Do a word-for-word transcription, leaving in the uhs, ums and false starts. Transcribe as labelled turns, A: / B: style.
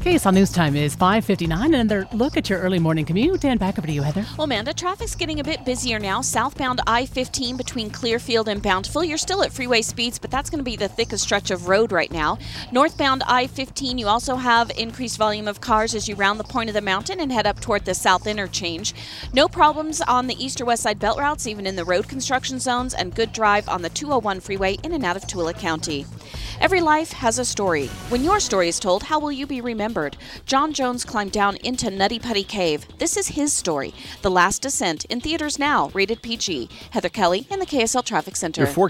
A: K S L News Time is five fifty-nine. Another look at your early morning commute. And back over to you, Heather.
B: Well, Amanda, traffic's getting a bit busier now. Southbound I fifteen between Clearfield and Bountiful. You're still at freeway speeds, but that's going to be the thickest stretch of road right now. Northbound I fifteen, you also have increased volume of cars as you round the point of the mountain and head up toward the south interchange. No problems on the east or west side belt routes, even in the road construction zones, and good drive on the two oh one freeway in and out of Tooele County. Every life has a story. When your story is told, how will you be remembered? John Jones climbed down into Nutty Putty Cave. This is his story. The Last Descent, in theaters now, rated P G. Heather Kelly in the K S L Traffic Center.
C: Your